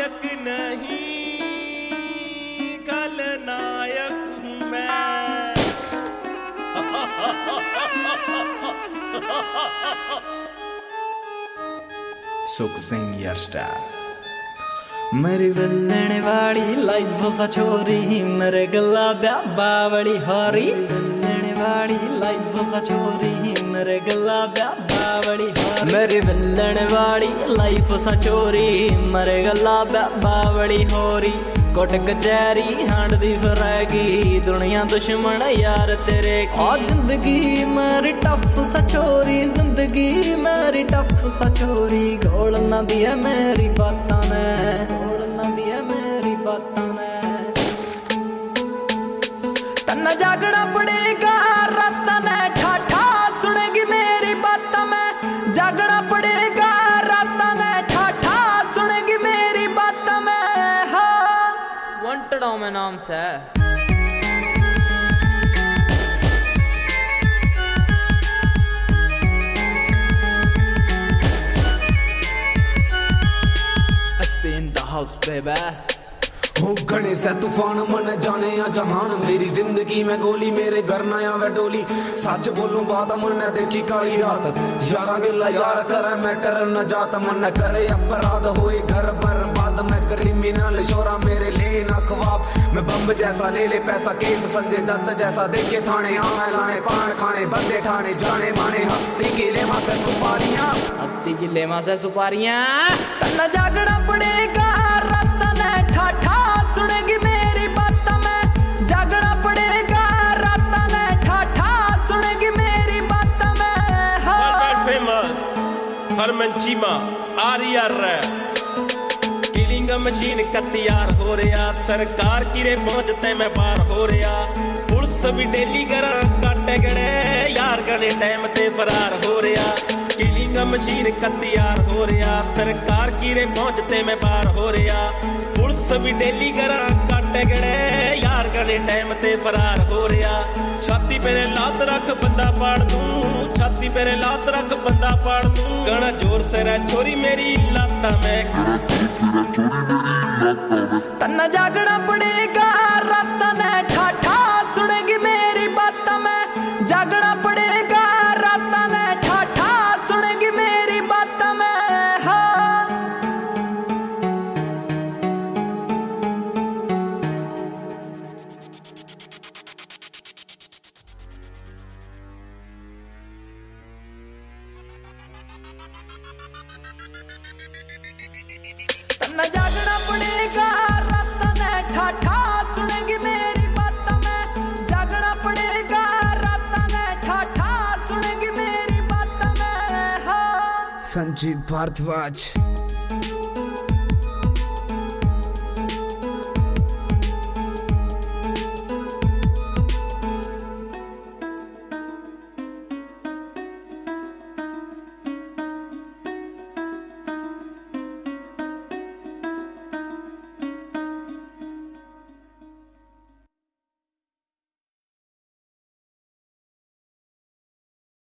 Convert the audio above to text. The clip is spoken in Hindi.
नायक नहीं कल नायक हूं मैं। सुख सिंह यार स्टार। मेरी विलने वाली लाइफ सा छोरी मेरे गला ब्याबा बड़ी हारी। विलने वाली लाइफ सा छोरी मेरे गला ब्याबा बड़ी हारी। मेरी विलने वाली लाइफ सा छोरी मेरे गला ब्याबा बड़ी होरी। कोट कचहरी हांडदी फिरेगी दुनिया दुश्मन यार तेरे की। आ जिंदगी मेरी टफ सा छोरी, जिंदगी मेरी टफ सा छोरी। घोल ना दिया मेरी बातां ने, घोल ना दिया मेरी बातां ने। तन्ना जागना पड़ेगा रात ने ठाठा सुनेगी मेरी बातां में। जागना पड़ेगा रात ने ठाठा सुनेगी मेरी बातां में। वांटेड हूं मैं नाम से। in the house baby। हो घने से तूफान मन जाने या जहान। मेरी जिंदगी में गोली मेरे घर ना आवे डोली। सच बोलूं बात मन देखी काली रात। यारा गिला यार करे मैटर न जात। मन करे अपराध होए घर बर्बाद। मैं क्रिमिनल शोरा मेरे ले ना ख्वाब। मैं बम जैसा ले ले पैसा केस संजय दत्त जैसा देखे थाने। आवे लाने पान खाने बंदे ठाने जाने माने। हस्ती की लेमा से सुपारियां, हस्ती की लेमा से सुपारियां। तन्ना जागना पड़ेगा रात ने ठाठा सुनेगी मेरी बातां में। जागना पड़ेगा रात ने ठाठा सुनेगी मेरी बातां में। World famous Harman Cheema warrior killing machine का तैयार हो रहा। सरकार किरे पहुंचते मैं बाहर हो रहा। पुलिस भी डेली करा काटे गणे यार गणे टाइम ते फरार हो रहा। किलिंग मशीन का तैयार हो रहा। सरकार किरे पहुंचते मैं बाहर हो रहा। पुलिस भी डेली करा काटे गणे यार गणे टाइम ते फरार हो रहा। छाती पे लात रख बंदा पाड़ दूं। छाती पे लात रख बंदा पाड़ दूं। गणा जोर से रह छोरी मेरी लाता में। तन्ना जागना पड़ेगा रात ने ठाठा सुनेगी मेरी बातां में। जागना पड़ेगा रात ने ठाठा सुनेगी मेरी बातां में। तन्ना जागना पड़ेगा रात ने ठाठा सुनेगी मेरी बातां में। जागना पड़ेगा रात ने ठाठा सुनेगी मेरी बातां में। संजीव भारद्वाज।